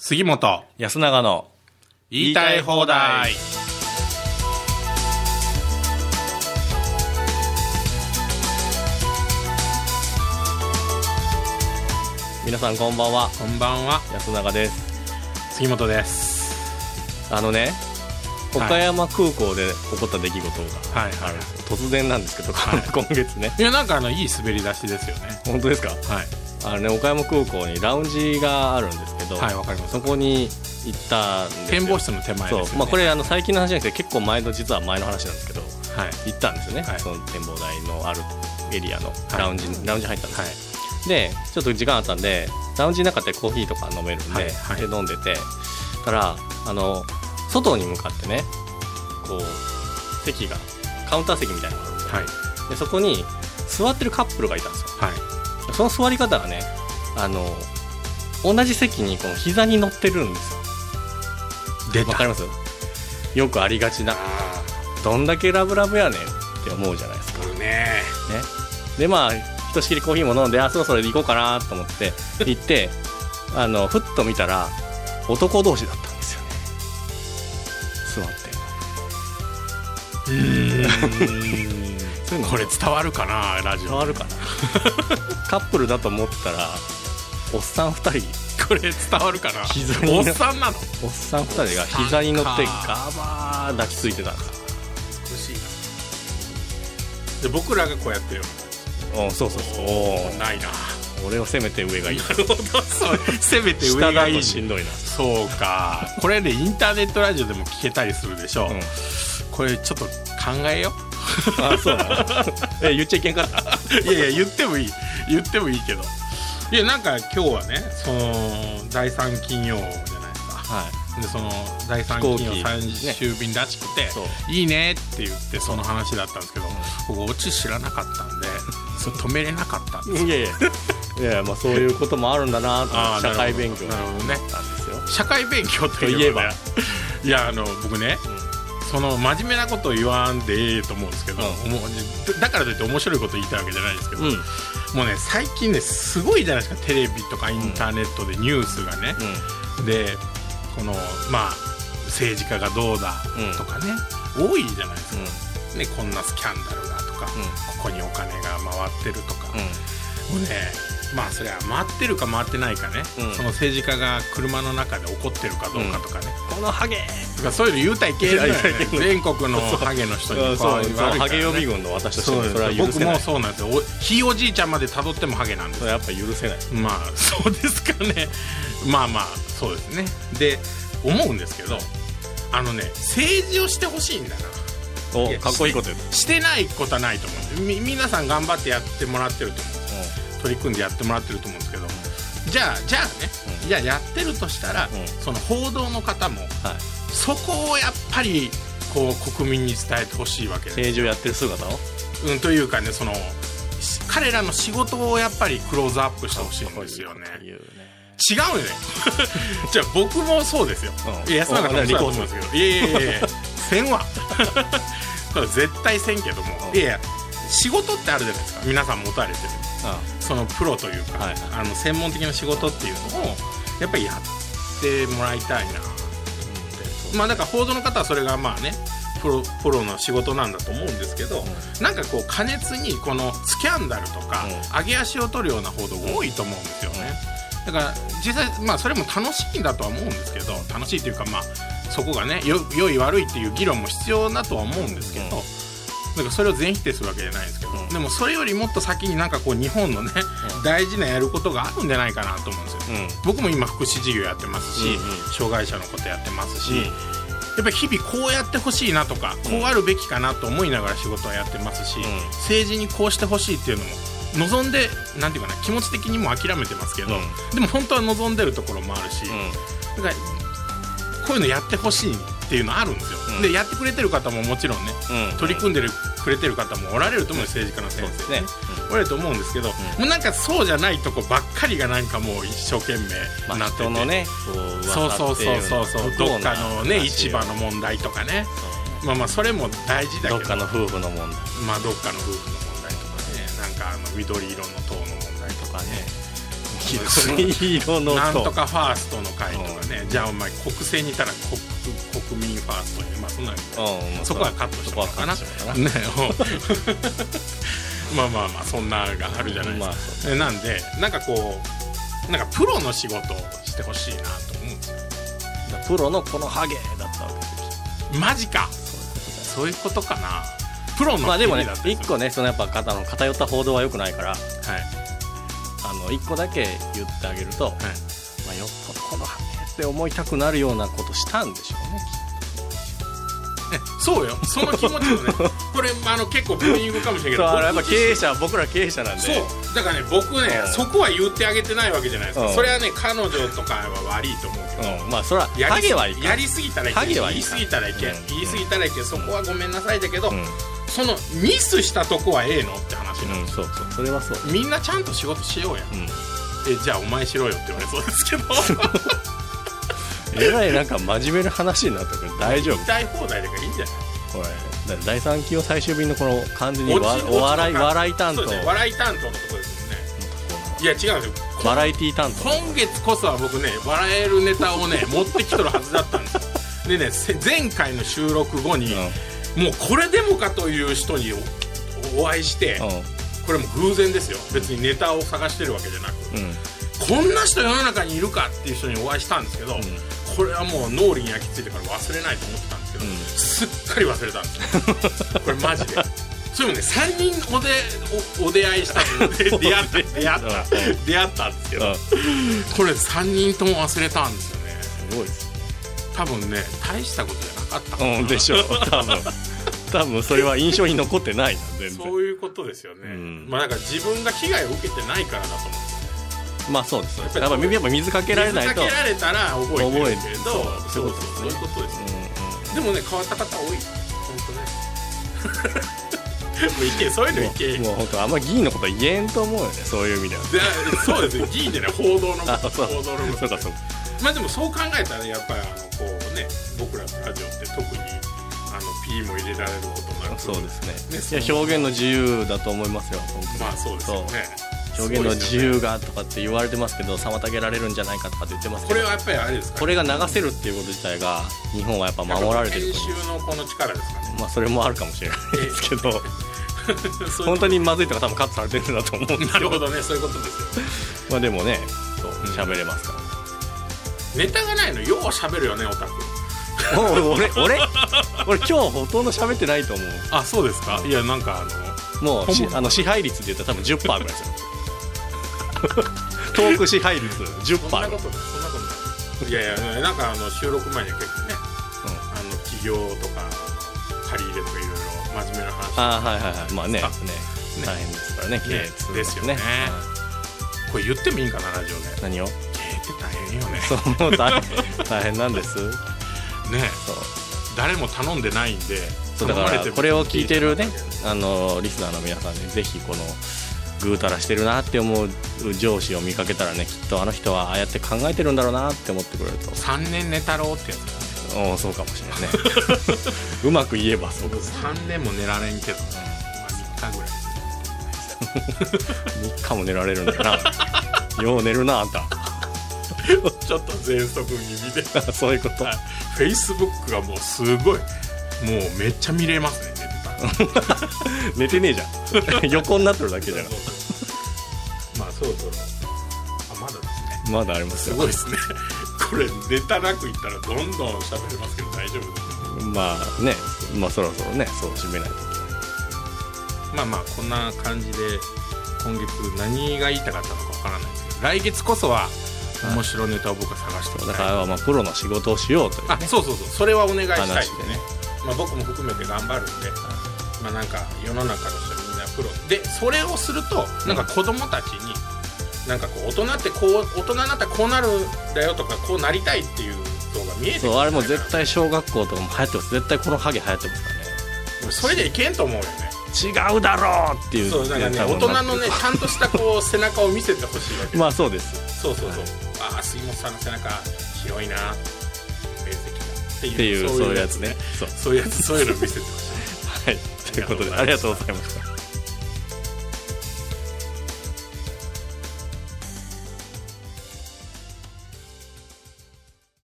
杉本安永の言いたい放題。 皆さんこんばんは。 こんばんは。 安永です。 杉本です。 岡山空港で起こった出来事がはいはい、 突然なんですけど、今月ね。 いやなんかいい滑り出しですよね。 本当ですか。 はい。 岡山空港にラウンジがあるんですけど、 はい、わかります。 そこに行ったんですよ。 展望室の手前ですよね。 そう、これ最近の話じゃなくて結構実は前の話なんですけど、 はい、 行ったんですよね、 はい、 その展望台のあるエリアのラウンジ入ったんですよ、はい、でちょっと時間あったんでラウンジの中でコーヒーとか飲めるんで、はいはい、で飲んでてたら外に向かってねこう席がカウンター席みたいなのがあるんですよ、はい、でそこに座ってるカップルがいたんですよ、はい、その座り方がね同じ席にこの膝に乗ってるんですよ。わかります？よくありがちなどんだけラブラブやねんって思うじゃないですかね。 でひとしきりコーヒーも飲んでそろそろ行こうかなと思って行ってふっと見たら男同士だったんですよね、座ってこれ伝わるかな、ラジオ伝わるかなカップルだと思ったらおっさん2人これ伝わるかな。おっさんなの。 おっさん2人が膝に乗ってガバー抱きついてたんですよ。 美しい。で僕らがこうやってるような。 そうないな。 俺を攻めて上がいい。 なるほど。攻めて上がいい。 しんどいな。 そうか。これでインターネットラジオでも聞けたりするでしょ、これちょっと考えよう。 そうなの言っちゃいけんかった。 いや言ってもいいけど、いやなんか今日はねその第3金曜じゃないですか、はい、でその第3金曜最終便らしくて、いいねって言ってその話だったんですけど、僕オチ知らなかったんでそれ止めれなかったんですよ。 いやそういうこともあるんだなと社会勉強なんですよ。 社会勉強といえばいや僕ね、その真面目なことを言わんでええと思うんですけど、だからといって面白いこと言いたいわけじゃないですけど、もうね最近ねすごいじゃないですか、テレビとかインターネットでニュースがね、でこの政治家がどうだとかね、多いじゃないですか、ね、こんなスキャンダルがとか、ここにお金が回ってるとか、もうねそれは回ってるか回ってないかね、その政治家が車の中で怒ってるかどうかとかね、 このハゲとかそういうの言うたらいけないよね。全国のハゲの人にハゲ予備軍の私としてもそれは許せない。僕もそうなんですよ。ひいおじいちゃんまで辿ってもハゲなんですよ。 やっぱ許せない。 そうですかね。そうですね。で思うんですけど、政治をしてほしいんだな。 かっこいいこと言う。 してないことはないと思う。皆さん頑張ってやってもらってると思うんです。取り組んでやってもらってると思うんですけど、じゃあやってるとしたら、その報道の方も、そこをやっぱりこう国民に伝えてほしいわけです。 政治をやってる姿を、 というかね、その彼らの仕事をやっぱりクローズアップしてほしいんですよね。違うよね。じゃあ僕もそうですよ。安永さんもそうだと思うんですけど、いやせんわ。絶対せんけども、仕事ってあるじゃないですか。皆さん持たれてる。そのプロというか、専門的な仕事っていうのをやっぱりやってもらいたいなって。だから報道の方はそれがプロの仕事なんだと思うんですけど、なんかこう過熱にこのスキャンダルとか、上げ足を取るような報道が多いと思うんですよね。だから実際それも楽しいんだとは思うんですけど、楽しいというかそこがね良い悪いっていう議論も必要だとは思うんですけど、だからそれを全否定するわけじゃないですけど、でもそれよりもっと先になんかこう日本のね、大事なやることがあるんじゃないかなと思うんですよ、僕も今福祉事業やってますし、障害者のことやってますし、やっぱり日々こうやってほしいなとか、こうあるべきかなと思いながら仕事はやってますし、政治にこうしてほしいっていうのも望んで、なんていうかな、気持ち的にも諦めてますけど、でも本当は望んでるところもあるし、だからこういうのやってほしいっていうのあるんですよ、でやってくれてる方ももちろんね、取り組んでくれてる方もおられると思う、政治家の先生ね、おられると思うんですけど、もうなんかそうじゃないとこばっかりがなんかもう一生懸命なってて、 人のね、 そうどっかのね市場の問題とかね、それも大事だけど、 どっかの夫婦の問題、 どっかの夫婦の問題とかね、なんか緑色の党の問題とかね、 黄色のなんとかファーストの会とかね、 じゃあお前国政にいたら国民ファーストに、まあそんなのそこはカットしてもらおうかなねまあまあまあそんながあるじゃないですか、なんでなんかこうなんかプロの仕事をしてほしいなと思うんですよ。 プロのこのハゲだったわけですよ。 マジか。そういうことかな。プロのまあでもね一個ねそのやっぱ偏った報道は良くないから、はい、一個だけ言ってあげると、はい、まあ、よっぽどこのハゲって思いたくなるようなことしたんでしょうね。 そうよ、その気持ちもねこれ結構ブーイングかもしれないけどやっぱ僕ら経営者なんで、 そうだからね僕ね、そこは言ってあげてないわけじゃないですか、それはね彼女とかは悪いと思うけど、 まあそれはハゲはいいやりすぎたらいけん、言いすぎたらいけん、言いすぎたらいけん、そこはごめんなさいだけど、そのミスしたとこはええのって話なんですよ、 そうそれはそう、 みんなちゃんと仕事しようや、じゃあお前しろよって言われそうですけどえらいなんか真面目な話になってくる。大丈夫、 言いたい放題だからいいんじゃない。 これ第3期を最終便のこの完全にお笑い担当、 笑い担当のところですもんね。いや違うんですよ、 バラエティ担当。 今月こそは僕ね笑えるネタをね持ってきとるはずだったんですでね、前回の収録後に、もうこれでもかという人にお会いして、これも偶然ですよ、別にネタを探してるわけじゃなく、こんな人世の中にいるかっていう人にお会いしたんですけど、これはもう脳裏に焼き付いてから忘れないと思ってたんですけど、すっかり忘れたんですよこれマジでそれもね3人お出会いしたので出会ったんですけど、これ3人とも忘れたんですよね。 すごいですね。 多分ね大したことじゃなかったかな、 でしょう多分それは印象に残ってないな全然。 そういうことですよね、まあだから自分が被害を受けてないからだと思うんですよ。 まあそうです。やっぱ水かけられないと。 水かけられたら覚えてるけど、 そういうことですね。でもね変わった方多い。本当ね。もういけ、そういうのいけ。 もう本当あんま議員のことは言えんと思うよね、そういう意味では。 そうですね、議員でね報道のこと、報道のこと。 そうかそう。 まあでもそう考えたらやっぱりこうね僕らのラジオって特にP も入れられることなく。 そうですね。いや表現の自由だと思いますよ本当に。 まあそうですよね。 表現の自由がとかって言われてますけど妨げられるんじゃないかとかって言ってますけど、 これはやっぱりあれですか、ね、 これが流せるっていうこと自体が日本はやっぱ守られてる。 編集のこの力ですかね。 まあそれもあるかもしれないですけど本当にまずいとか多分カットされてるんだと思うんですけど。 なるほどね、そういうことですよまあでもね喋れますから、 ネタがないのよう喋るよねオタク俺今日ほとんど喋ってないと思う。 あ、そうですか。いやなんかもう支配率で言ったら多分 10% ぐらいですよトーク支配率 10%。 そんなことない。いやいやなんか収録前には結構ね、企業とか借り入れとかいろいろ真面目な話。 はいはいはい。まあね大変ですからね経営通ですよね。これ言ってもいいんかなラジオで。 何を？経営って大変よね。 そう大変なんですね。 そう誰も頼んでないんで。 そうだからこれを聞いてるねリスナーの皆さんね、ぜひこのぐうたらしてるなって思う上司を見かけたらね、きっとあの人はああやって考えてるんだろうなって思ってくれると。 3年寝たろうってやつだね。 そうかもしれないねうまく言えばそうです。 3年も寝られんけど、3日ぐらい 3日も寝られるんだよなよう寝るなあんたちょっと喘息気味でそういうこと。 フェイスブックがもうすごいもうめっちゃ見れますね、寝てたら寝てねえじゃん横になってるだけじゃんまあそろそろまだですね。 まだありますよ。 すごいですねこれネタなくいったらどんどん喋れますけど大丈夫です。 まあね、まあそろそろねそう締めないと。 まあこんな感じで今月何が言いたかったのかわからないですけど、来月こそは面白ネタを僕は探しておきたい。 だからまあプロの仕事をしようという、ね、 そうそれはお願いしたいんでね。僕も含めて頑張るんで、なんか世の中の人みんなプロで、それをするとなんか子供たちになんかこう大人になったらこうなるんだよとかこうなりたいっていう像が見えてくる。 そうあれも絶対小学校とかも流行ってます。絶対このハゲ流行ってますからね。 それでいけんと思うよね。 違うだろうっていう。 そうなんかね、大人のねちゃんとしたこう背中を見せてほしいわけまあそうです。 そう杉本さんの背中広いな面積がっていうそういうやつね。 そういうのを見せてほしいはい、ということでありがとうございました。